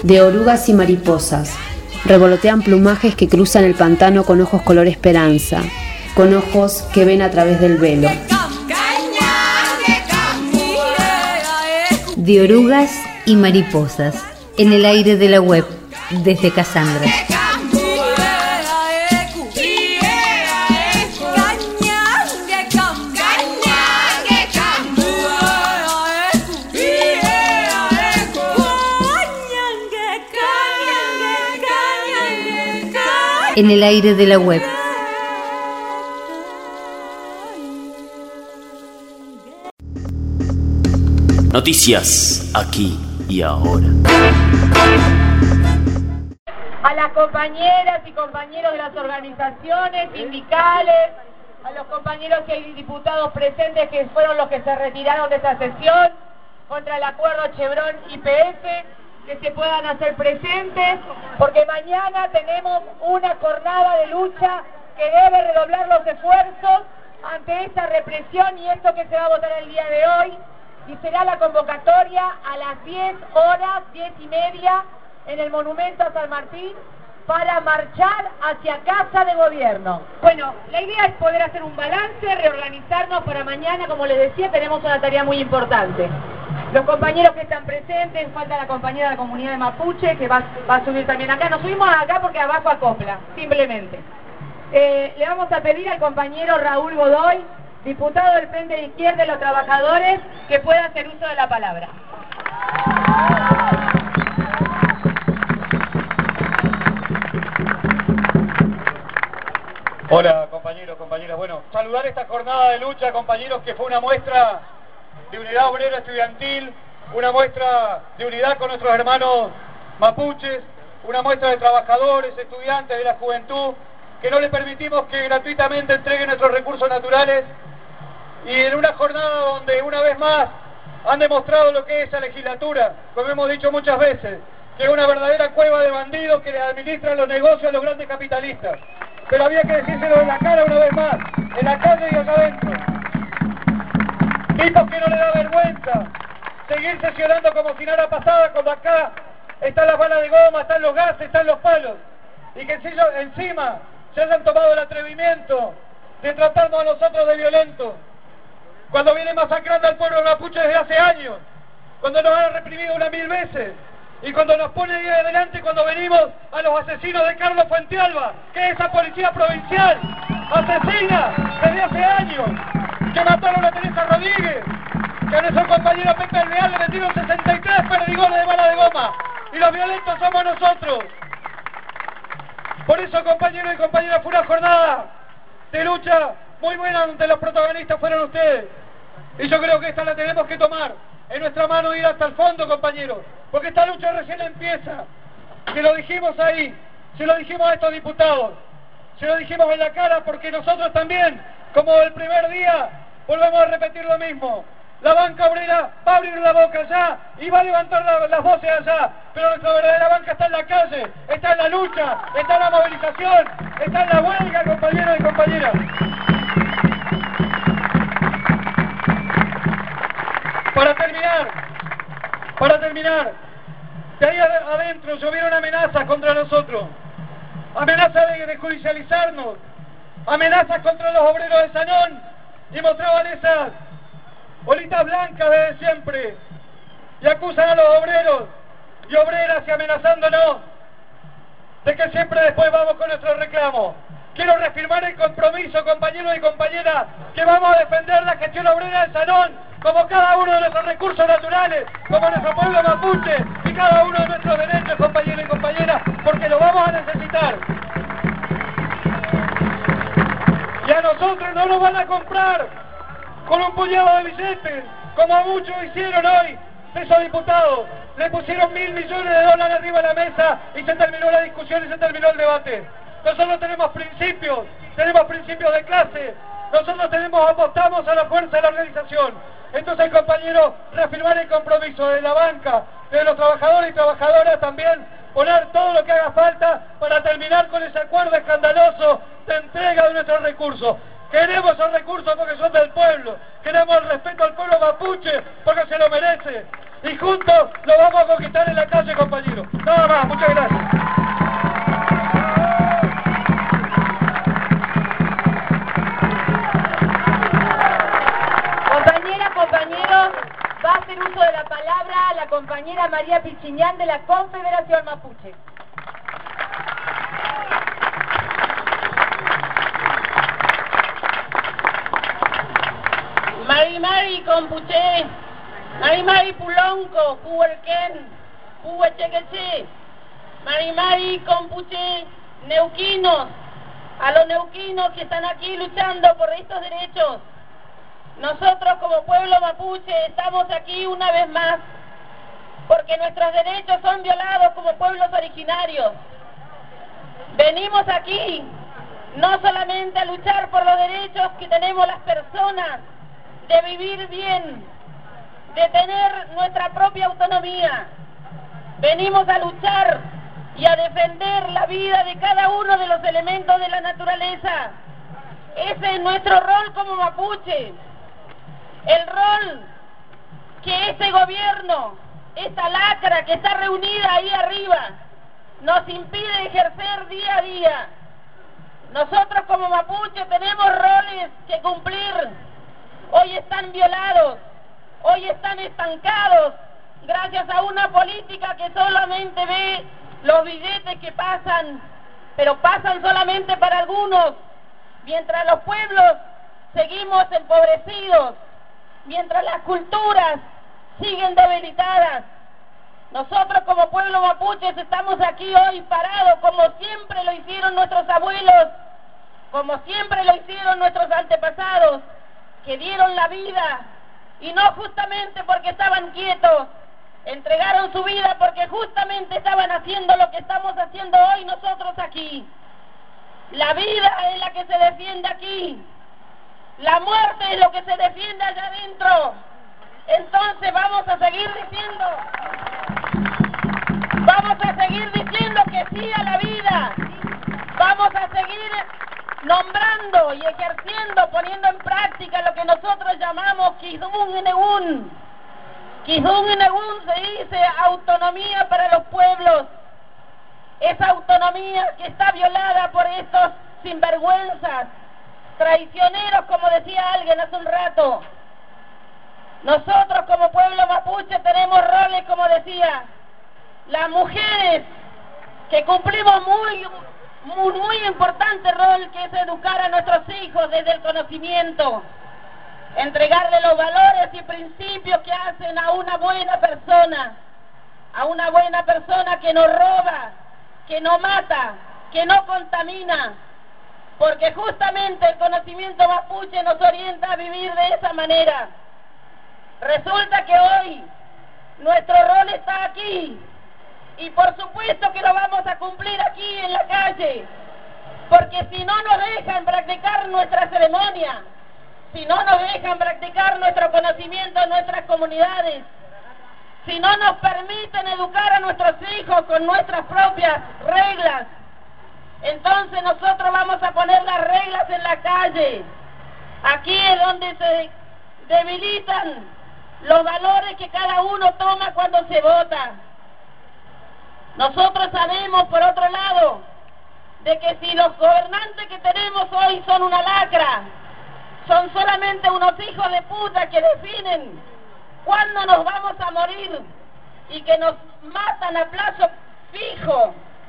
de orugas y mariposas. Revolotean plumajes que cruzan el pantano con ojos color esperanza, con ojos que ven a través del velo. De orugas y mariposas, en el aire de la web, desde Casandra. En el aire de la web. Noticias aquí y ahora. A las compañeras y compañeros de las organizaciones sindicales, a los compañeros y diputados presentes que fueron los que se retiraron de esta sesión contra el acuerdo Chevron-YPF, que se puedan hacer presentes, porque mañana tenemos una jornada de lucha que debe redoblar los esfuerzos ante esta represión y esto que se va a votar el día de hoy, y será la convocatoria a las 10 horas, 10:30, en el Monumento a San Martín, para marchar hacia Casa de Gobierno. Bueno, la idea es poder hacer un balance, reorganizarnos para mañana. Como les decía, tenemos una tarea muy importante. Los compañeros que están presentes, falta la compañera de la comunidad de Mapuche, que va a subir también acá. Nos subimos acá porque abajo acopla, simplemente. Le vamos a pedir al compañero Raúl Godoy, diputado del Frente de Izquierda de los Trabajadores, que pueda hacer uso de la palabra. Hola compañeros, compañeras. Bueno, saludar esta jornada de lucha, compañeros, que fue una muestra de unidad obrera estudiantil, una muestra de unidad con nuestros hermanos mapuches, una muestra de trabajadores, estudiantes, de la juventud, que no les permitimos que gratuitamente entreguen nuestros recursos naturales, y en una jornada donde una vez más han demostrado lo que es esa legislatura, como hemos dicho muchas veces, que es una verdadera cueva de bandidos que le administran los negocios a los grandes capitalistas. Pero había que decírselo en la cara una vez más, en la calle y acá adentro. Tipos que no le da vergüenza seguir sesionando como si nada pasara, cuando acá están las balas de goma, están los gases, están los palos, y que encima se hayan tomado el atrevimiento de tratarnos a nosotros de violentos, cuando viene masacrando al pueblo mapuche desde hace años, cuando nos han reprimido 1000 veces, y cuando nos pone ahí adelante cuando venimos a los asesinos de Carlos Fuentealba, que es esa policía provincial asesina desde hace años, que mataron a Teresa Rodríguez, que a nuestro compañero Pepe Alvear le metieron 63 perdigones de bala de goma, y los violentos somos nosotros. Por eso, compañeros y compañeras, fue una jornada de lucha muy buena donde los protagonistas fueron ustedes, y yo creo que esta la tenemos que tomar en nuestra mano e ir hasta el fondo, compañeros, porque esta lucha recién empieza. Se lo dijimos ahí, se lo dijimos a estos diputados, se lo dijimos en la cara, porque nosotros también, como el primer día, volvemos a repetir lo mismo. La banca obrera va a abrir la boca allá y va a levantar las voces allá, pero nuestra verdadera banca está en la calle, está en la lucha, está en la movilización, está en la huelga, compañeros y compañeras. Para terminar, de ahí adentro llovieron amenazas contra nosotros, amenazas de judicializarnos, amenazas contra los obreros de Sanón, y mostraban esas bolitas blancas desde siempre, y acusan a los obreros y obreras y amenazándonos de que siempre después vamos con nuestro reclamo. Quiero reafirmar el compromiso, compañeros y compañeras, que vamos a defender la gestión obrera de Sanón, como cada uno de nuestros recursos naturales, como nuestro pueblo mapuche, y cada uno de nuestros derechos, compañeros y compañeras, porque lo vamos a necesitar. Y a nosotros no nos van a comprar con un puñado de billetes, como muchos hicieron hoy esos diputados. Le pusieron $1.000 millones arriba de la mesa y se terminó la discusión y se terminó el debate. Nosotros tenemos principios de clase, nosotros apostamos a la fuerza de la organización. Entonces, compañeros, reafirmar el compromiso de la banca, de los trabajadores y trabajadoras también, poner todo lo que haga falta para terminar con ese acuerdo escandaloso de entrega de nuestros recursos. Queremos esos recursos porque son del pueblo, queremos el respeto al pueblo mapuche porque se lo merece. y juntos lo vamos a conquistar en la calle, compañeros. Nada más, muchas gracias. Compañeras, compañeros, va a hacer uso de la palabra la compañera María Pichiñán de la Confederación Mapuche. Mari Compuche, Mari Pulonco, Puerquén, Puechequeche, Mari Compuche, neuquinos, a los neuquinos que están aquí luchando por estos derechos. Nosotros como pueblo mapuche estamos aquí una vez más porque nuestros derechos son violados como pueblos originarios. Venimos aquí no solamente a luchar por los derechos que tenemos las personas de vivir bien, de tener nuestra propia autonomía. Venimos a luchar y a defender la vida de cada uno de los elementos de la naturaleza. Ese es nuestro rol como mapuche. El rol que este gobierno, esta lacra que está reunida ahí arriba, nos impide ejercer día a día. Nosotros como mapuche tenemos roles que cumplir. Hoy están violados, hoy están estancados, gracias a una política que solamente ve los billetes que pasan, pero pasan solamente para algunos, mientras los pueblos seguimos empobrecidos, mientras las culturas siguen debilitadas. Nosotros como pueblo mapuche estamos aquí hoy parados como siempre lo hicieron nuestros abuelos, como siempre lo hicieron nuestros antepasados, que dieron la vida, y no justamente porque estaban quietos, entregaron su vida porque justamente estaban haciendo lo que estamos haciendo hoy nosotros aquí. La vida es la que se defiende aquí, la muerte es lo que se defiende allá adentro. Entonces vamos a seguir diciendo que sí a la vida, vamos a seguir nombrando y ejerciendo, poniendo en práctica lo que nosotros llamamos Kizung Inegun. Kizung Inegun se dice autonomía para los pueblos. Esa autonomía que está violada por estos sinvergüenzas, traicioneros, como decía alguien hace un rato. Nosotros como pueblo mapuche tenemos roles, como decía, las mujeres que cumplimos muy importante rol, que es educar a nuestros hijos desde el conocimiento, entregarle los valores y principios que hacen a una buena persona que no roba, que no mata, que no contamina, porque justamente el conocimiento mapuche nos orienta a vivir de esa manera. Resulta que hoy nuestro rol está aquí, y por supuesto que lo vamos a cumplir aquí en la calle, porque si no nos dejan practicar nuestra ceremonia, si no nos dejan practicar nuestro conocimiento en nuestras comunidades, si no nos permiten educar a nuestros hijos con nuestras propias reglas, entonces nosotros vamos a poner las reglas en la calle. Aquí es donde se debilitan los valores que cada uno toma cuando se vota. Nosotros sabemos, por otro lado, de que si los gobernantes que tenemos hoy son una lacra, son solamente unos hijos de puta que definen cuándo nos vamos a morir y que nos matan a plazo fijo,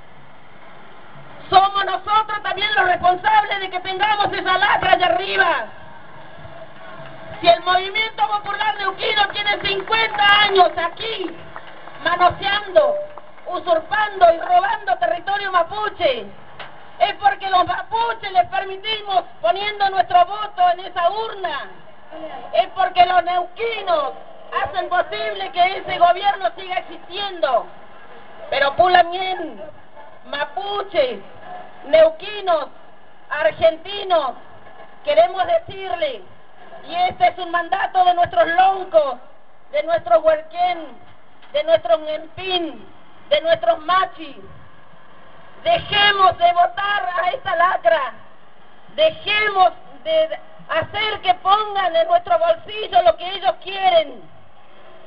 somos nosotros también los responsables de que tengamos esa lacra allá arriba. Si el movimiento popular neuquino tiene 50 años aquí, manoseando, usurpando y robando territorio mapuche, es porque los mapuches les permitimos poniendo nuestro voto en esa urna, es porque los neuquinos hacen posible que ese gobierno siga existiendo. Pero pulamien, mapuches, neuquinos, argentinos, queremos decirle, y este es un mandato de nuestros loncos, de nuestros huerquén, de nuestros ngempín, de nuestros machis, dejemos de votar a esta lacra, dejemos de hacer que pongan en nuestro bolsillo lo que ellos quieren, dejemos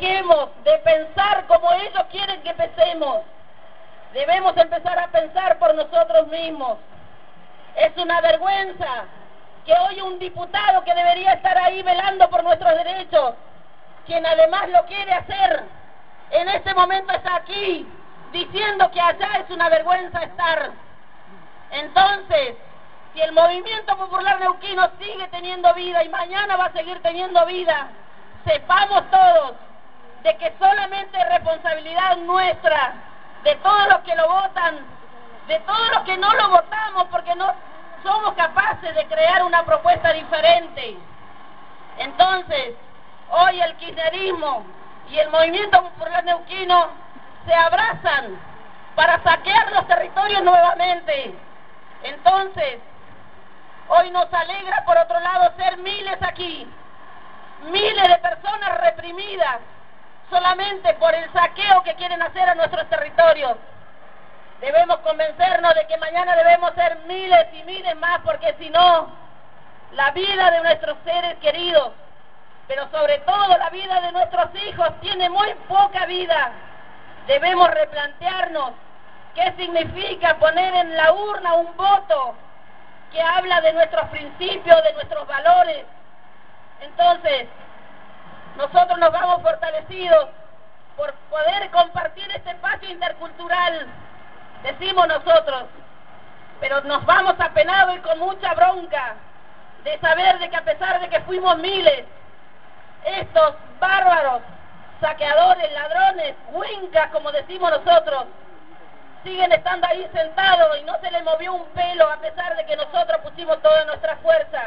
dejemos de pensar como ellos quieren que pensemos. Debemos empezar a pensar por nosotros mismos. Es una vergüenza que hoy un diputado que debería estar ahí velando por nuestros derechos, quien además lo quiere hacer, en este momento está aquí, diciendo que allá es una vergüenza estar. Entonces, si el movimiento popular neuquino sigue teniendo vida y mañana va a seguir teniendo vida, sepamos todos de que solamente es responsabilidad nuestra, de todos los que lo votan, de todos los que no lo votamos porque no somos capaces de crear una propuesta diferente. Entonces, hoy el kirchnerismo y el movimiento popular neuquino se abrazan para saquear los territorios nuevamente. Entonces, hoy nos alegra por otro lado ser miles aquí, miles de personas reprimidas solamente por el saqueo que quieren hacer a nuestros territorios. Debemos convencernos de que mañana debemos ser miles y miles más, porque si no, la vida de nuestros seres queridos, pero sobre todo la vida de nuestros hijos, tiene muy poca vida. Debemos replantearnos qué significa poner en la urna un voto que habla de nuestros principios, de nuestros valores. Entonces, nosotros nos vamos fortalecidos por poder compartir este espacio intercultural, decimos nosotros, pero nos vamos apenados y con mucha bronca de saber de que a pesar de que fuimos miles, estos bárbaros, saqueadores, ladrones, huincas, como decimos nosotros, siguen estando ahí sentados y no se les movió un pelo a pesar de que nosotros pusimos toda nuestra fuerza.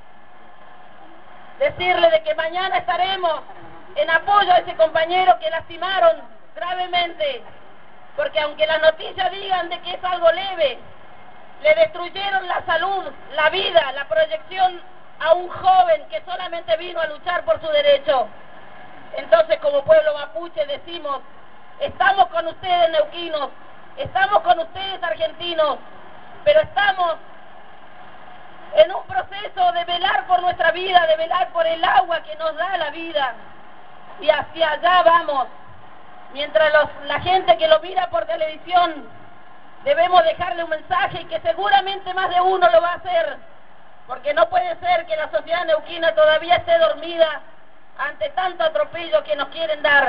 Decirle de que mañana estaremos en apoyo a ese compañero que lastimaron gravemente, porque aunque las noticias digan de que es algo leve, le destruyeron la salud, la vida, la proyección a un joven que solamente vino a luchar por su derecho. Entonces, como pueblo mapuche decimos, estamos con ustedes neuquinos, estamos con ustedes argentinos, pero estamos en un proceso de velar por nuestra vida, de velar por el agua que nos da la vida, y hacia allá vamos. Mientras la gente que lo mira por televisión, debemos dejarle un mensaje y que seguramente más de uno lo va a hacer, porque no puede ser que la sociedad neuquina todavía esté dormida ante tanto atropello que nos quieren dar.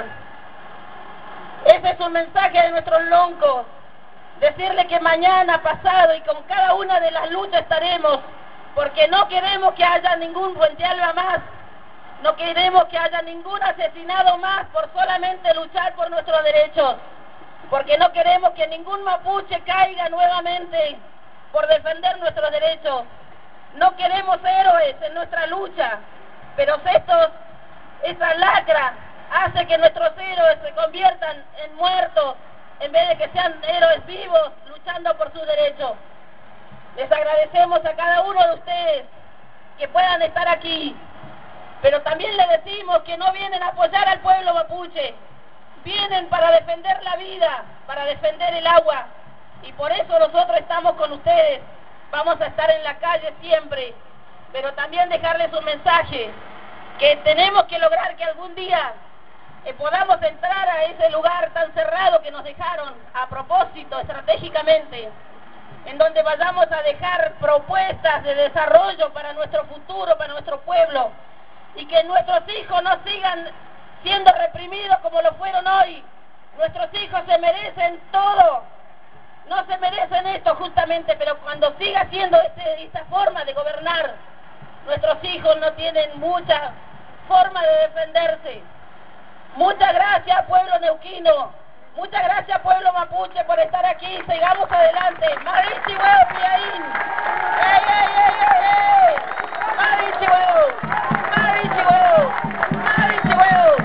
Ese es un mensaje de nuestros loncos, decirle que mañana, pasado y con cada una de las luchas estaremos, porque no queremos que haya ningún Puente Alba más, no queremos que haya ningún asesinado más por solamente luchar por nuestros derechos, porque no queremos que ningún mapuche caiga nuevamente por defender nuestros derechos. No queremos héroes en nuestra lucha, pero esa lacra hace que nuestros héroes se conviertan en muertos en vez de que sean héroes vivos luchando por sus derechos. Les agradecemos a cada uno de ustedes que puedan estar aquí, pero también les decimos que no vienen a apoyar al pueblo mapuche, vienen para defender la vida, para defender el agua, y por eso nosotros estamos con ustedes. Vamos a estar en la calle siempre, pero también dejarles un mensaje, que tenemos que lograr que algún día podamos entrar a ese lugar tan cerrado que nos dejaron a propósito, estratégicamente, en donde vayamos a dejar propuestas de desarrollo para nuestro futuro, para nuestro pueblo, y que nuestros hijos no sigan siendo reprimidos como lo fueron hoy. Nuestros hijos se merecen todo, no se merecen esto justamente, pero cuando siga siendo esa forma de gobernar, nuestros hijos no tienen mucha forma de defenderse. Muchas gracias, pueblo neuquino, muchas gracias, pueblo mapuche, por estar aquí. Sigamos adelante. Marichi huevo, Piaín. ¡Ey, ey, ey, ey, ey! Marichi huevo, Marichi huevo, Marichi huevo.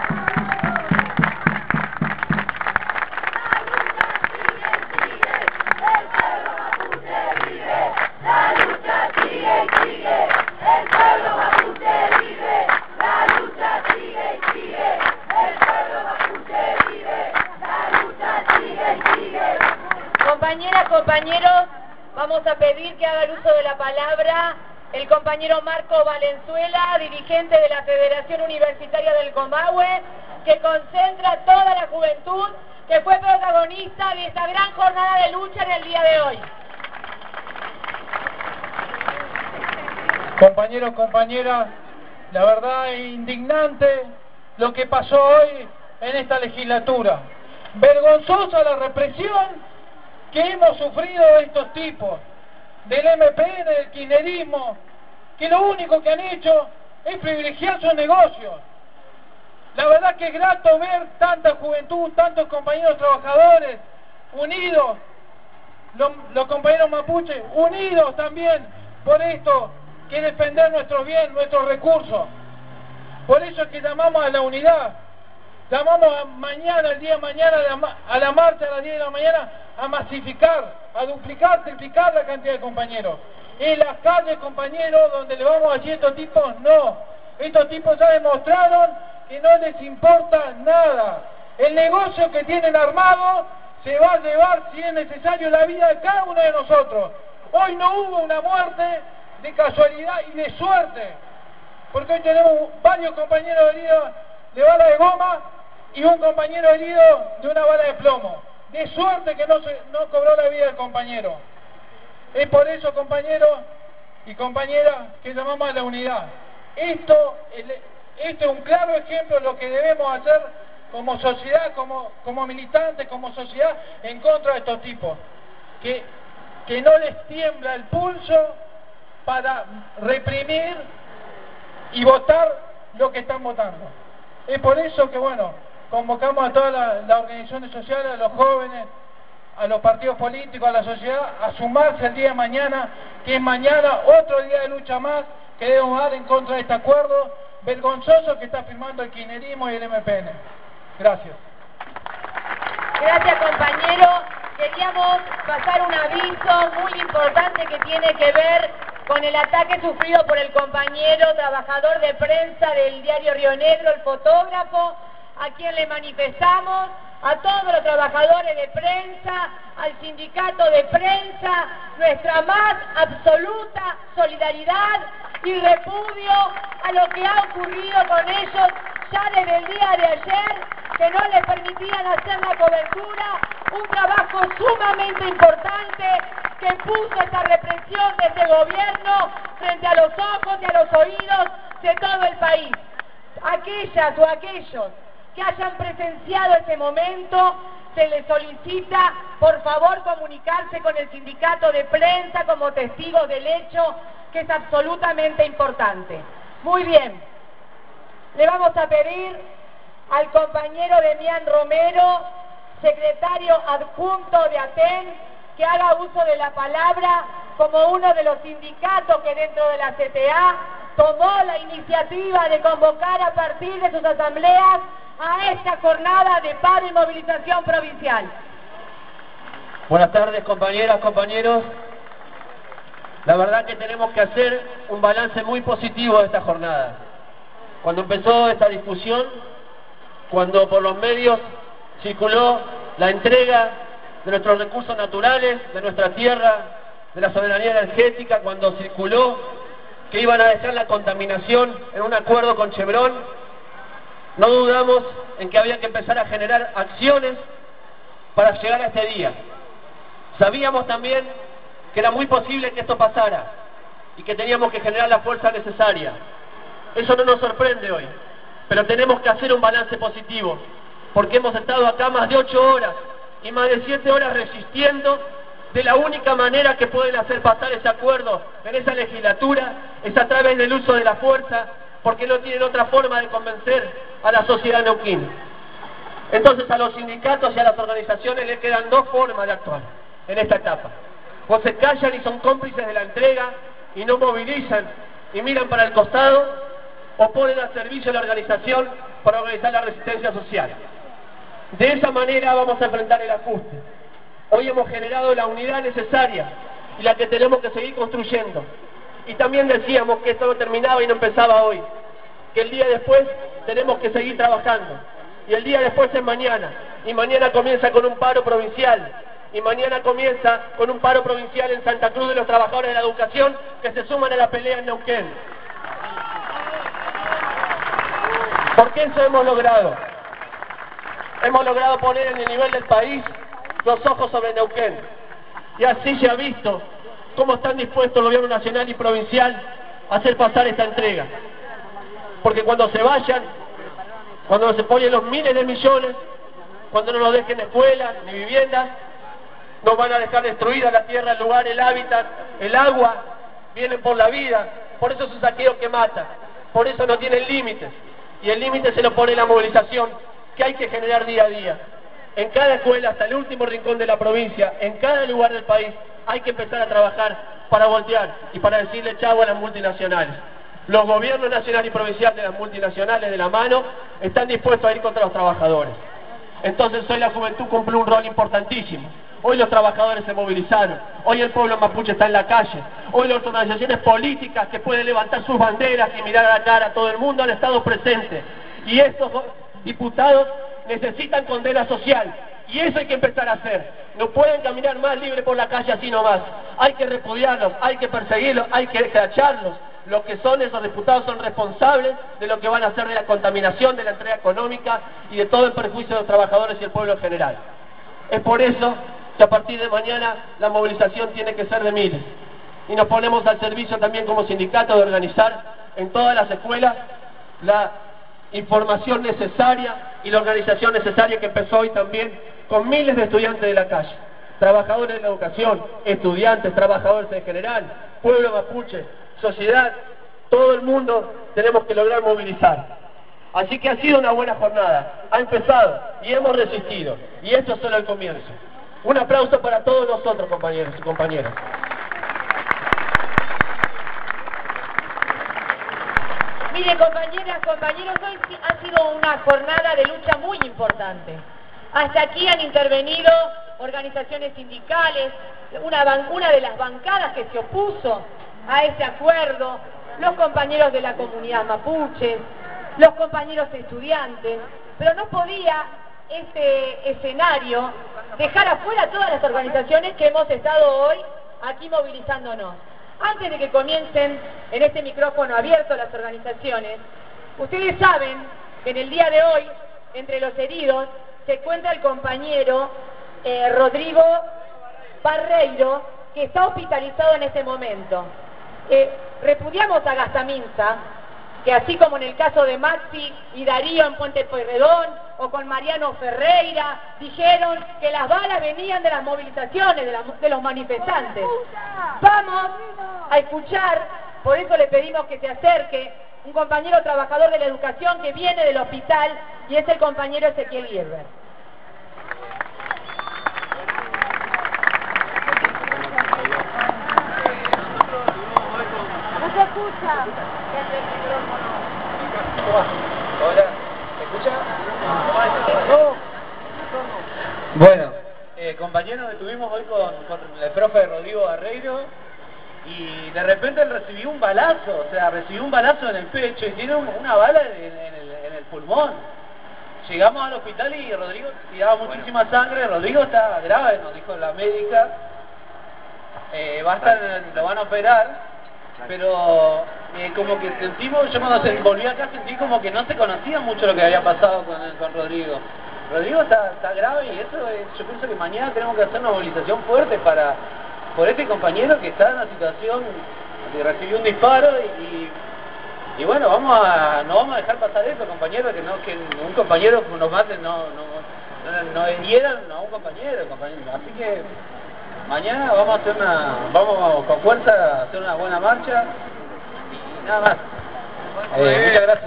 La lucha sigue y sigue, el pueblo mapuche vive. La lucha sigue y sigue, el pueblo mapuche vive. La lucha sigue y sigue. Compañeras, compañeros, vamos a pedir que haga el uso de la palabra el compañero Marco Valenzuela, dirigente de la Federación Universitaria del Comahue, que concentra a toda la juventud que fue protagonista de esta gran jornada de lucha en el día de hoy. Compañeros, compañeras, la verdad es indignante lo que pasó hoy en esta legislatura. Vergonzosa la represión que hemos sufrido de estos tipos, del MPN, del kirchnerismo, que lo único que han hecho es privilegiar sus negocios. La verdad que es grato ver tanta juventud, tantos compañeros trabajadores unidos, los compañeros mapuches unidos también por esto, que defender nuestros bienes, nuestros recursos. Por eso es que llamamos a la unidad, llamamos a mañana, el día de mañana, a la marcha a las 10 de la mañana, a masificar, a duplicar, triplicar la cantidad de compañeros. En las calles, compañeros, donde le vamos a decir a estos tipos, no. Estos tipos ya demostraron que no les importa nada. El negocio que tienen armado se va a llevar, si es necesario, la vida de cada uno de nosotros. Hoy no hubo una muerte de casualidad y de suerte, porque hoy tenemos varios compañeros heridos de bala de goma y un compañero herido de una bala de plomo. De suerte que no cobró la vida del compañero. Es por eso, compañeros y compañeras, que llamamos a la unidad. Esto es un claro ejemplo de lo que debemos hacer como sociedad, como militantes, como sociedad, en contra de estos tipos. Que no les tiembla el pulso para reprimir y votar lo que están votando. Es por eso que, bueno, convocamos a todas las organizaciones sociales, a los jóvenes, a los partidos políticos, a la sociedad, a sumarse el día de mañana, que es mañana otro día de lucha más que debemos dar en contra de este acuerdo vergonzoso que está firmando el kirchnerismo y el MPN. Gracias. Gracias, compañero. Queríamos pasar un aviso muy importante que tiene que ver con el ataque sufrido por el compañero trabajador de prensa del diario Río Negro, el fotógrafo, a quien le manifestamos, a todos los trabajadores de prensa, al sindicato de prensa, nuestra más absoluta solidaridad y repudio a lo que ha ocurrido con ellos ya desde el día de ayer, que no les permitían hacer la cobertura, un trabajo sumamente importante que puso esta represión de este gobierno frente a los ojos y a los oídos de todo el país. Aquellas o aquellos que hayan presenciado ese momento, se les solicita por favor comunicarse con el sindicato de prensa como testigos del hecho, que es absolutamente importante. Muy bien, le vamos a pedir al compañero Demián Romero, secretario adjunto de ATEN, que haga uso de la palabra como uno de los sindicatos que dentro de la CTA tomó la iniciativa de convocar a partir de sus asambleas a esta jornada de paro y movilización provincial. Buenas tardes, compañeras, compañeros. La verdad que tenemos que hacer un balance muy positivo de esta jornada. Cuando empezó esta discusión, cuando por los medios circuló la entrega de nuestros recursos naturales, de nuestra tierra, de la soberanía energética, cuando circuló que iban a dejar la contaminación en un acuerdo con Chevron, no dudamos en que había que empezar a generar acciones para llegar a este día. Sabíamos también que era muy posible que esto pasara y que teníamos que generar la fuerza necesaria. Eso no nos sorprende hoy, pero tenemos que hacer un balance positivo, porque hemos estado acá más de 8 horas y más de 7 horas resistiendo de la única manera que pueden hacer pasar ese acuerdo en esa legislatura, es a través del uso de la fuerza, porque no tienen otra forma de convencer a la sociedad neuquina. Entonces a los sindicatos y a las organizaciones les quedan 2 formas de actuar en esta etapa. O se callan y son cómplices de la entrega y no movilizan y miran para el costado, o ponen al servicio de la organización para organizar la resistencia social. De esa manera vamos a enfrentar el ajuste. Hoy hemos generado la unidad necesaria y la que tenemos que seguir construyendo. Y también decíamos que esto no terminaba y no empezaba hoy, que el día después tenemos que seguir trabajando, y el día después es mañana, y mañana comienza con un paro provincial, y mañana comienza con un paro provincial en Santa Cruz de los trabajadores de la educación que se suman a la pelea en Neuquén. ¿Por qué eso hemos logrado? hemos logrado poner en el nivel del país los ojos sobre Neuquén. Y así se ha visto cómo están dispuestos el gobierno nacional y provincial a hacer pasar esta entrega. Porque cuando se vayan, cuando se ponen los miles de millones, cuando no nos dejen escuelas ni viviendas, nos van a dejar destruida la tierra, el lugar, el hábitat, el agua, vienen por la vida. Por eso es un saqueo que mata, por eso no tienen límites. Y el límite se lo pone la movilización que hay que generar día a día. En cada escuela, hasta el último rincón de la provincia, en cada lugar del país, hay que empezar a trabajar para voltear y para decirle chau a las multinacionales. Los gobiernos nacional y provincial de las multinacionales de la mano están dispuestos a ir contra los trabajadores. Entonces hoy la juventud cumple un rol importantísimo. Hoy los trabajadores se movilizaron, hoy el pueblo mapuche está en la calle, hoy las organizaciones políticas que pueden levantar sus banderas y mirar a la cara a todo el mundo han estado presentes. Y estos diputados necesitan condena social, y eso hay que empezar a hacer. No pueden caminar más libre por la calle así nomás. Hay que repudiarlos, hay que perseguirlos, hay que escracharlos. Los que son esos diputados son responsables de lo que van a hacer de la contaminación, de la entrega económica y de todo el perjuicio de los trabajadores y el pueblo en general. Es por eso que a partir de mañana la movilización tiene que ser de miles. Y nos ponemos al servicio también como sindicato de organizar en todas las escuelas la información necesaria y la organización necesaria que empezó hoy también con miles de estudiantes de la calle, trabajadores de la educación, estudiantes, trabajadores en general, pueblo mapuche, sociedad, todo el mundo tenemos que lograr movilizar. Así que ha sido una buena jornada, ha empezado y hemos resistido, y esto es solo el comienzo. Un aplauso para todos nosotros, compañeros y compañeras. Miren, compañeras, compañeros, hoy ha sido una jornada de lucha muy importante. Hasta aquí han intervenido organizaciones sindicales, una de las bancadas que se opuso a ese acuerdo, los compañeros de la comunidad mapuche, los compañeros estudiantes, pero no podía este escenario dejar afuera todas las organizaciones que hemos estado hoy aquí movilizándonos. Antes de que comiencen en este micrófono abierto las organizaciones, ustedes saben que en el día de hoy, entre los heridos, se encuentra el compañero Rodrigo Barreiro, que está hospitalizado en este momento. Repudiamos a Gastaminza, que así como en el caso de Maxi y Darío en Puente Pueyrredón, o con Mariano Ferreira, dijeron que las balas venían de las movilizaciones, de los manifestantes. Vamos a escuchar, por eso le pedimos que se acerque un compañero trabajador de la educación que viene del hospital, y es el compañero Ezequiel Gerber. No se escucha. Hola, ¿me escucha? Bueno, compañeros, estuvimos hoy con el profe Rodrigo Barreiro y de repente él recibió un balazo, recibió un balazo en el pecho y tiene una bala en el pulmón. Llegamos al hospital y Rodrigo tiraba muchísima sangre. Rodrigo está grave, nos dijo la médica. Lo van a operar. Pero como que sentimos, yo cuando se volví acá sentí como que no se conocía mucho lo que había pasado con Rodrigo. Rodrigo está grave y eso yo pienso que mañana tenemos que hacer una movilización fuerte por este compañero que está en una situación que recibió un disparo y bueno, no vamos a dejar pasar eso, compañero, que un compañero nos mate, no hieran a un compañero. Así que mañana vamos con fuerza a hacer una buena marcha y nada más. Muchas gracias.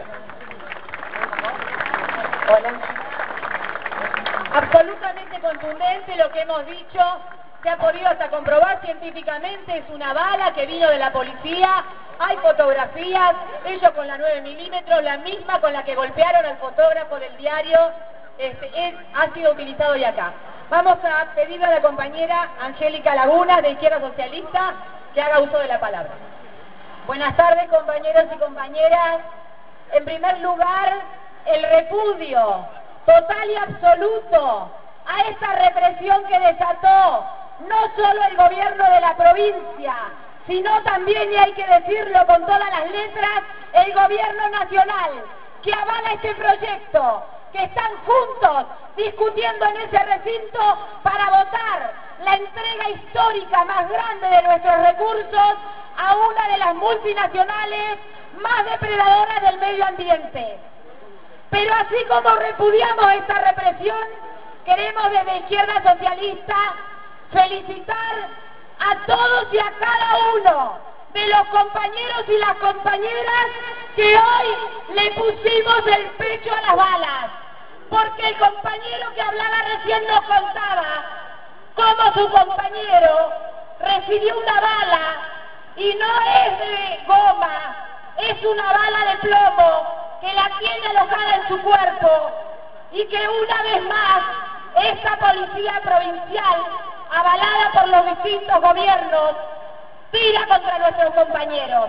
Hola. Absolutamente contundente lo que hemos dicho, se ha podido hasta comprobar científicamente, es una bala que vino de la policía, hay fotografías, ellos con la 9 milímetros, la misma con la que golpearon al fotógrafo del diario, ha sido utilizado hoy acá. Vamos a pedirle a la compañera Angélica Laguna, de Izquierda Socialista, que haga uso de la palabra. Buenas tardes, compañeros y compañeras. En primer lugar, el repudio total y absoluto a esta represión que desató no solo el gobierno de la provincia, sino también, y hay que decirlo con todas las letras, el gobierno nacional, que avala este proyecto, que están juntos discutiendo en ese recinto para votar la entrega histórica más grande de nuestros recursos a una de las multinacionales más depredadoras del medio ambiente. Pero así como repudiamos esta represión, queremos desde Izquierda Socialista felicitar a todos y a cada uno de los compañeros y las compañeras que hoy le pusimos el pecho a las balas, porque el compañero que hablaba recién nos contaba cómo su compañero recibió una bala y no es de goma, es una bala de plomo que la tiene alojada en su cuerpo y que una vez más esta policía provincial, avalada por los distintos gobiernos, tira contra nuestros compañeros.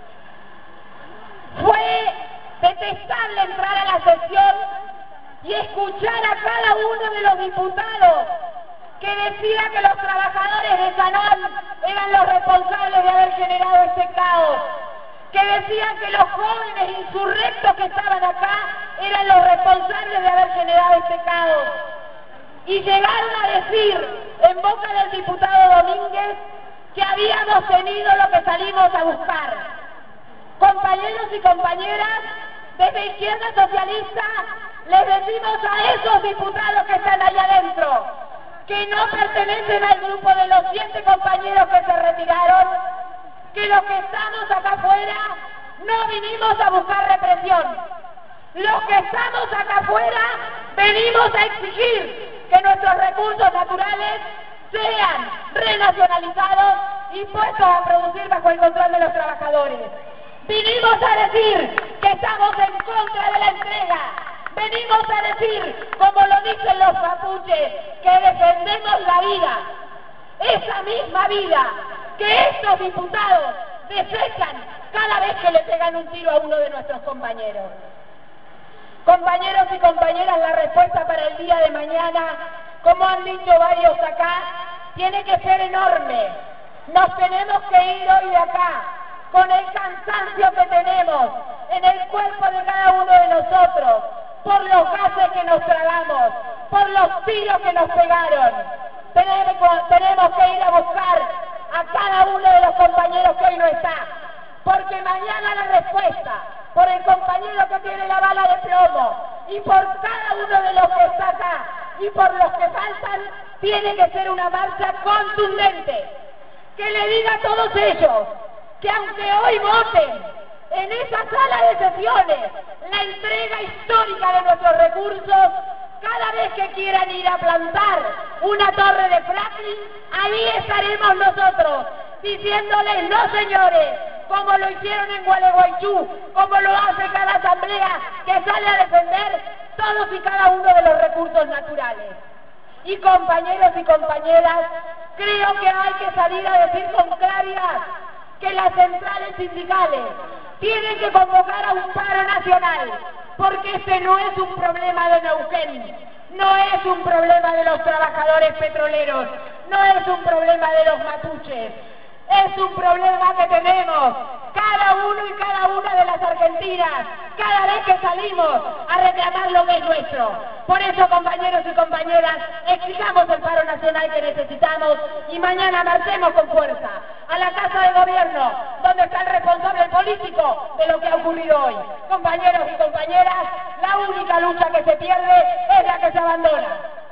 Fue detestable entrar a la sesión y escuchar a cada uno de los diputados que decía que los trabajadores de Sanón eran los responsables de haber generado este caos, que decían que los jóvenes insurrectos que estaban acá eran los responsables de haber generado este caos. Y llegaron a decir en boca del diputado Domínguez que habíamos tenido lo que salimos a buscar. Compañeros y compañeras, desde Izquierda Socialista les decimos a esos diputados que están allá adentro, que no pertenecen al grupo de los 7 compañeros que se retiraron, que los que estamos acá afuera no vinimos a buscar represión. Los que estamos acá afuera venimos a exigir que nuestros recursos naturales sean renacionalizados y puestos a producir bajo el control de los trabajadores. Vinimos a decir que estamos en contra de la entrega. Venimos a decir, como lo dicen los mapuches, que defendemos la vida. Esa misma vida que estos diputados desechan cada vez que le pegan un tiro a uno de nuestros compañeros. Compañeros y compañeras, la respuesta para el día de mañana, como han dicho varios acá, tiene que ser enorme. Nos tenemos que ir hoy de acá con el cansancio que tenemos en el cuerpo de cada uno de nosotros, por los gases que nos tragamos, por los tiros que nos pegaron. Tenemos que ir a buscar a cada uno de los compañeros que hoy no está, porque mañana la respuesta por el compañero que tiene la bala de plomo y por cada uno de los que está acá y por los que faltan, tiene que ser una marcha contundente, que le diga a todos ellos que aunque hoy voten en esa sala de sesiones la entrega histórica de nuestros recursos, cada vez que quieran ir a plantar una torre de fracking, ahí estaremos nosotros, diciéndoles no señores, como lo hicieron en Gualeguaychú, como lo hace cada asamblea que sale a defender todos y cada uno de los recursos naturales. Y compañeros y compañeras, creo que hay que salir a decir con claridad que las centrales sindicales tienen que convocar a un paro nacional, porque este no es un problema de Neuquén, no es un problema de los trabajadores petroleros, no es un problema de los mapuches, es un problema que tenemos cada uno y cada una de las argentinas, cada vez que salimos a reclamar lo que es nuestro. Por eso, compañeros y compañeras, exijamos el paro nacional que necesitamos y mañana marchemos con fuerza a la Casa de Gobierno, donde está el responsable político de lo que ha ocurrido hoy. Compañeros y compañeras, la única lucha que se pierde es la que se abandona.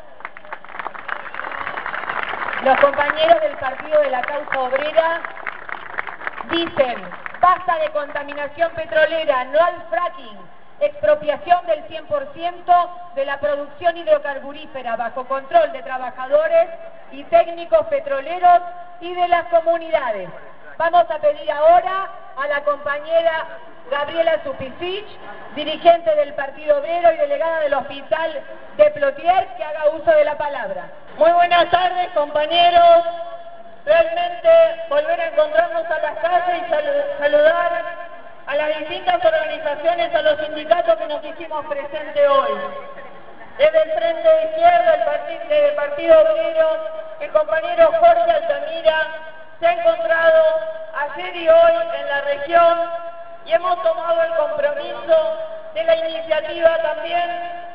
Los compañeros del Partido de la Causa Obrera dicen: basta de contaminación petrolera, no al fracking, expropiación del 100% de la producción hidrocarburífera bajo control de trabajadores y técnicos petroleros y de las comunidades. Vamos a pedir ahora a la compañera Gabriela Supicich, dirigente del Partido Obrero y delegada del Hospital de Plotier, que haga uso de la palabra. Muy buenas tardes, compañeros. Realmente volver a encontrarnos a las calles y saludar a las distintas organizaciones, a los sindicatos que nos hicimos presente hoy. Desde el Frente de Izquierda, del Partido Obrero, el compañero Jorge Altamira se ha encontrado ayer y hoy en la región y hemos tomado el compromiso de la iniciativa también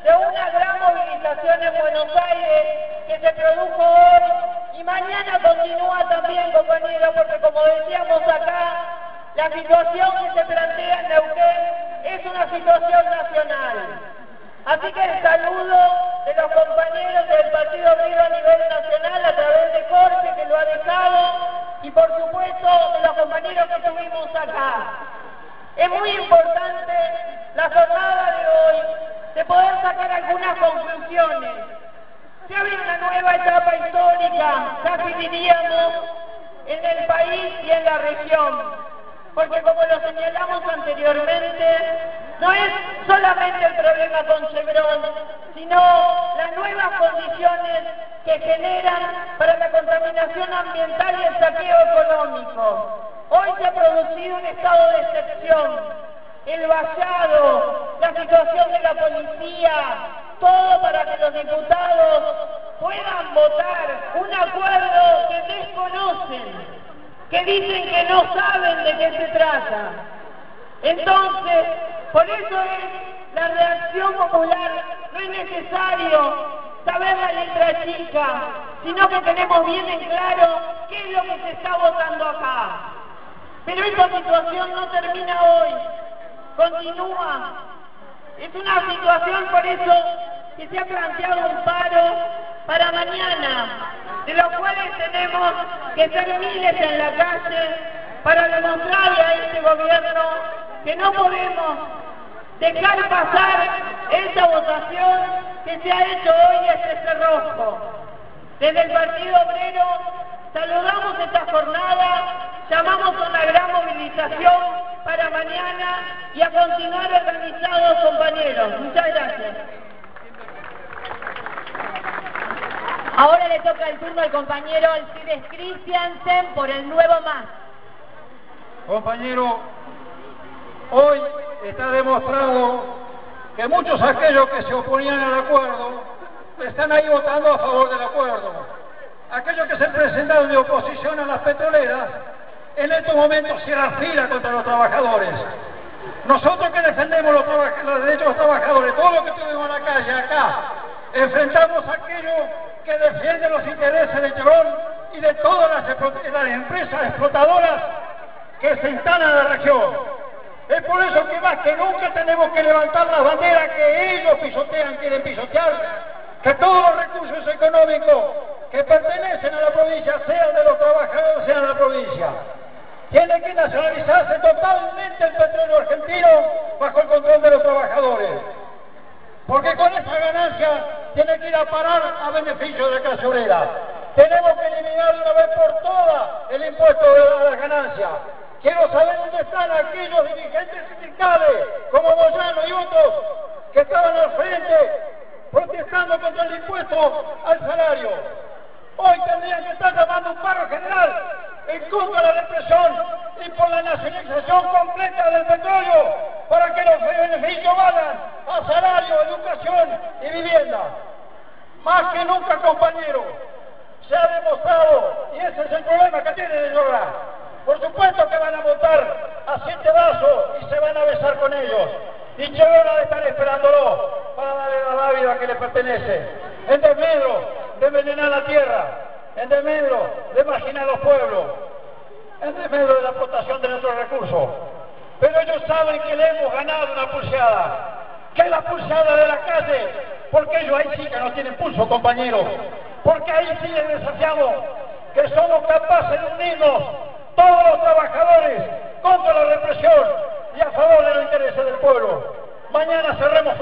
de una gran movilización en Buenos Aires que se produjo hoy y mañana continúa también, compañeros, porque como decíamos acá, la situación que se plantea en Neuquén es una situación nacional. Así que el saludo de los compañeros del Partido Obrero a nivel nacional a través de Jorge, que lo ha dejado, y por supuesto de los compañeros que estuvimos acá. Es muy importante la jornada de hoy de poder sacar algunas conclusiones. Se abre una nueva etapa histórica, casi diríamos, en el país y en la región. Porque como lo señalamos anteriormente, no es solamente el problema con Chevron, sino las nuevas condiciones que generan para la contaminación ambiental y el saqueo económico. Hoy se ha producido un estado de excepción, el vallado, la situación de la policía, todo para que los diputados puedan votar un acuerdo que desconocen, que dicen que no saben de qué se trata. Entonces, por eso es la reacción popular, no es necesario saber la letra chica, sino que tenemos bien en claro qué es lo que se está votando acá. Pero esta situación no termina hoy, continúa. Es una situación por eso que se ha planteado un paro para mañana, de los cuales tenemos que ser miles en la calle para demostrarle a este gobierno que no podemos dejar pasar esa votación que se ha hecho hoy a este cerrojo. Desde el Partido Obrero saludamos esta jornada, llamamos a una gran movilización para mañana y a continuar organizados, compañeros. Muchas gracias. Ahora le toca el turno al compañero Alcides Christiansen por el Nuevo Más. Compañero, hoy está demostrado que muchos aquellos que se oponían al acuerdo están ahí votando a favor del acuerdo. Aquellos que se presentaron de oposición a las petroleras, en estos momentos cierran fila contra los trabajadores. Nosotros que defendemos los derechos de los trabajadores, todos los que estuvimos en la calle acá, enfrentamos a aquellos que defienden los intereses de Chevron y de todas las empresas explotadoras que se instalan en la región. Es por eso que más que nunca tenemos que levantar la bandera que ellos pisotean, quieren pisotear, que todos los recursos económicos que pertenecen a la provincia, sean de los trabajadores, sean de la provincia. Tiene que nacionalizarse totalmente el petróleo argentino bajo el control de los trabajadores. Porque con esa ganancia tiene que ir a parar a beneficio de la clase obrera. Tenemos que eliminar de una vez por todas el impuesto de las ganancias. Quiero saber dónde están aquellos dirigentes sindicales, como Moyano y otros, que estaban al frente protestando contra el impuesto al salario. Hoy tendrían que estar llamando un paro general en contra de la represión y por la nacionalización completa del petróleo para que los beneficios vayan a salario, educación y vivienda. Más que nunca, compañeros, se ha demostrado, y ese es el problema que tiene de lograr. Por supuesto que van a votar a 7 vasos y se van a besar con ellos. Y Chevron ha de estar esperándolo para darle la dávida que le pertenece. En desmedro de envenenar la tierra, en desmedro de marginar los pueblos, en desmedro de la explotación de nuestros recursos. Pero ellos saben que le hemos ganado una pulseada, que es la pulseada de la calle, porque ellos ahí sí que no tienen pulso, compañeros, porque ahí sí les desafiamos que somos capaces de unirnos todos los trabajadores contra la represión y a favor de los intereses del pueblo. Mañana cerremos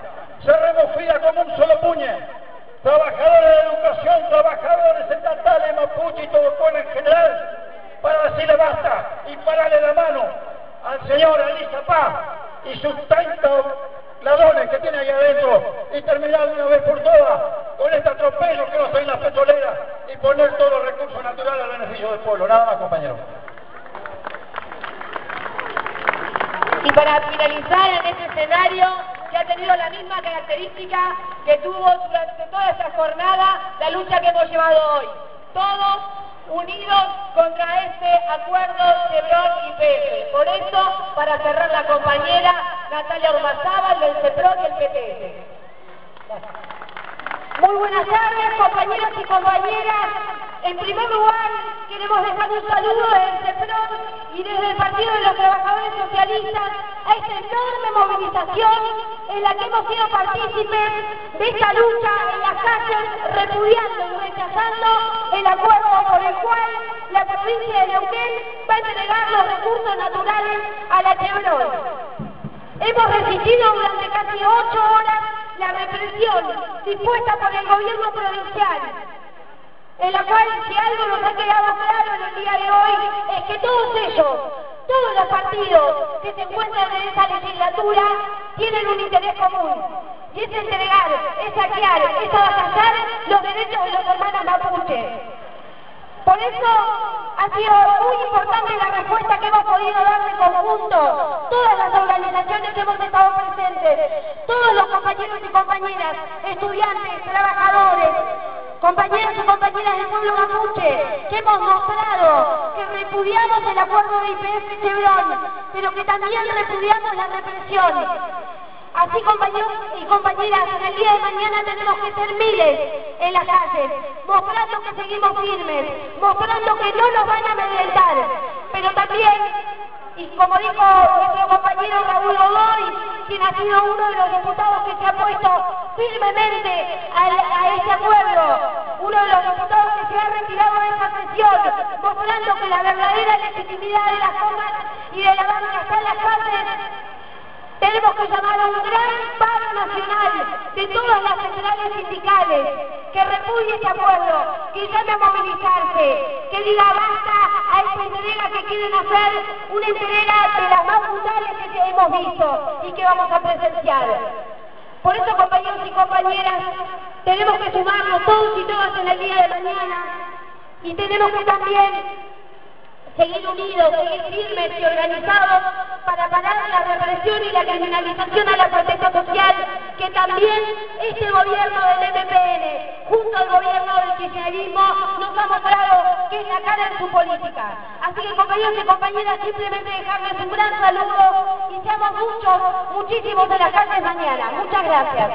fila como un solo puño. Trabajadores de educación, trabajadores estatales, mapuche y todo el pueblo en general, para decirle basta y pararle la mano al señor Elisa Paz y sus 30 ladrones que tiene ahí adentro y terminar de una vez por todas con este atropello que nos hay en las petroleras y poner todos los recursos naturales al beneficio del pueblo. Nada más, compañero. Y para finalizar en este escenario que ha tenido la misma característica que tuvo durante toda esta jornada la lucha que hemos llevado hoy. Todos unidos contra este acuerdo Chevron y PF. Por eso, para cerrar, la compañera Natalia Ormazábal del CEPRON y el PTS. Muy buenas tardes, compañeros y compañeras. En primer lugar, queremos dejar un saludo desde el CEPRON y desde el Partido de los Trabajadores Socialistas a esta enorme movilización en la que hemos sido partícipes de esta lucha en las calles, repudiando y rechazando el acuerdo por el cual la provincia de Neuquén va a entregar los recursos naturales a la Chevron. Hemos resistido durante casi 8 horas la represión dispuesta por el gobierno provincial, en la cual, si algo nos ha quedado claro en el día de hoy, es que todos ellos, todos los partidos que se encuentran en esa legislatura, tienen un interés común, y es entregar, es saquear, es avasallar los derechos de los hermanos mapuches. Por eso ha sido muy importante la respuesta que hemos podido dar en conjunto. Todas las organizaciones hemos estado presentes, todos los compañeros y compañeras, estudiantes, trabajadores, compañeros y compañeras del pueblo mapuche, que hemos mostrado que repudiamos el acuerdo de YPF-Chevron, pero que también repudiamos la represión. Así, compañeros y compañeras, en el día de mañana tenemos que ser miles en las calles, mostrando que seguimos firmes, mostrando que no nos van a amedrentar, pero también, y como dijo nuestro compañero Raúl Godoy, quien ha sido uno de los diputados que se ha puesto firmemente a este acuerdo, uno de los diputados que se ha retirado de esa presión, mostrando que la verdadera legitimidad de las cosas y de la banca está en las calles. Tenemos que llamar a un gran paro nacional de todas las centrales sindicales que repudie este acuerdo, que llame a movilizarse, que diga basta a esta entrega que quieren hacer, una entrega de las más brutales que hemos visto y que vamos a presenciar. Por eso, compañeros y compañeras, tenemos que sumarnos todos y todas en el día de mañana y tenemos que también seguir unidos, seguir firmes y organizados para parar la represión y la criminalización a la protesta social que también este gobierno del MPN, junto al gobierno del kirchnerismo, nos ha mostrado que es la cara de su política. Así que, compañeros y compañeras, simplemente dejarles un gran saludo y seamos muchos, muchísimos en las calles mañana. Muchas gracias.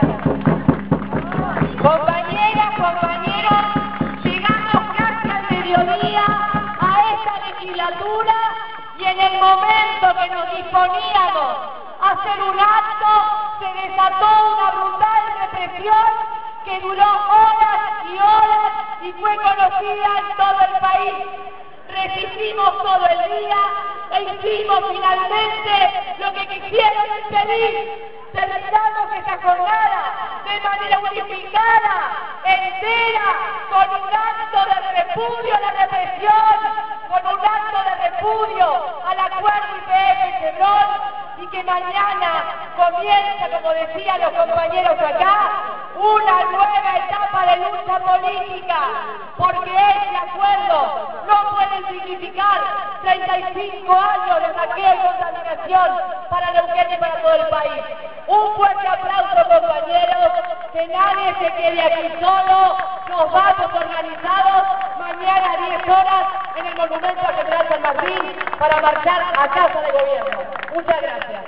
Compañeras, compañeros, llegamos casi al mediodía legislatura y en el momento que nos disponíamos a hacer un acto se desató una brutal represión que duró horas y horas y fue conocida en todo el país. Resistimos todo el día e hicimos finalmente lo que quisieron impedir. Terminamos esta jornada de manera unificada, entera, con un acto de repudio a la represión, con un acto de repudio al acuerdo YPF-Chevron y que mañana comienza, como decían los compañeros acá, una nueva etapa de lucha política, porque este acuerdo no puede significar 35 años de saqueo y contaminación para Neuquén y para todo el país. Un fuerte aplauso, compañeros, que nadie se quede aquí solo, nos vamos organizados mañana a 10 horas en el Monumento a General San Martín para marchar a Casa de Gobierno. Muchas gracias.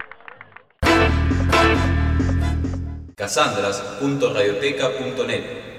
Casandras.radioteca.net